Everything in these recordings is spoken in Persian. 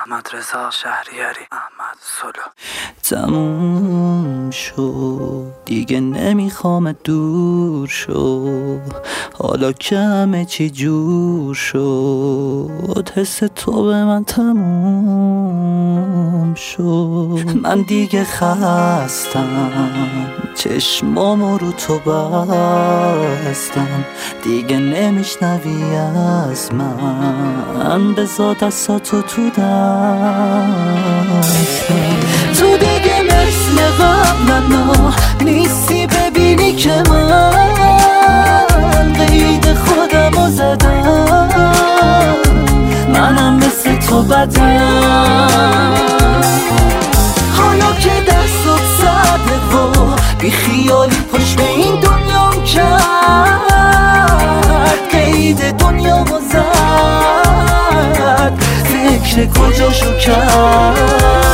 احمد رضا شهریاری، احمد سولو. تموم شد دیگه نمیخوام دور شو، حالا که همه چی جور شد، حس تو به من تموم شد. من دیگه خستم، چشمامو رو تو بستم، دیگه نمیشنوی از من، بذار دستاتو تو دستم. تو دیگه مثل قبلنا نیستی، ببینی که من قید خودمو زدم، منم مثل تو بدم. حالا که دستات سرده و بی خیالی پشت به این دنیام کرد، قید دنیامو زد، فکر کجاشو کرد.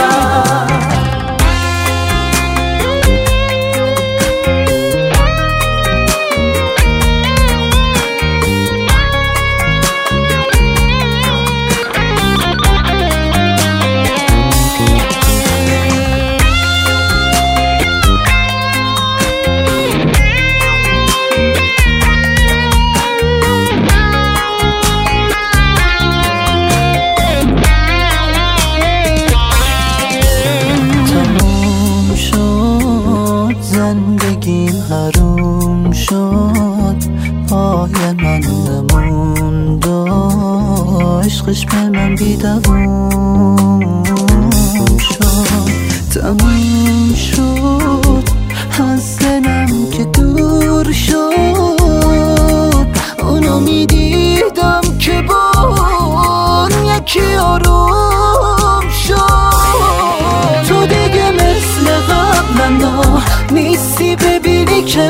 زندگیم حروم شد، پای من نموند و عشقش به من بیدوام شد. تموم شد از دلم که دور شد، اونو میدیدم که با یکی آروم شد. تو دیگه مثل قبلنا نیستی، ببینی که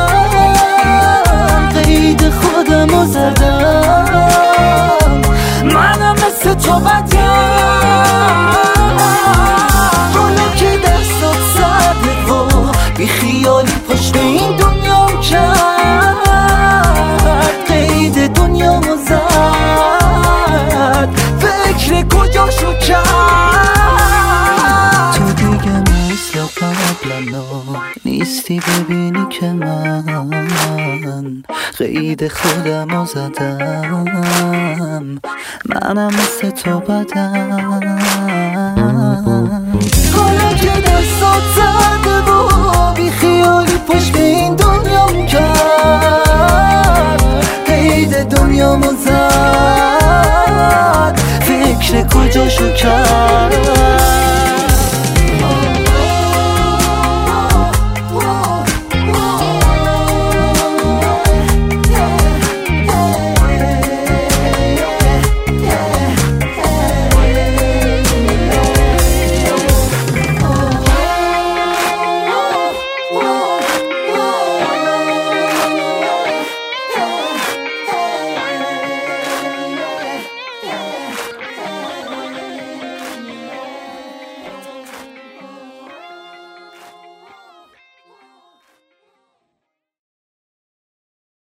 من قید خودمو زدم، منم مثل تو بدم. حالا که دستات سرده و بی خیالی پشت این دنیام کرد، قید دنیامو زد، فکر کجاشو کرد. تو دیگه مثل قبلنا نیستی، ببینی که من قید خودمو زدم، منم مثل تو بدم. حالا که دستات زده و بی خیالی پشت به این دنیام کرد، قید دنیامو زد، فکر کجاشو کرد.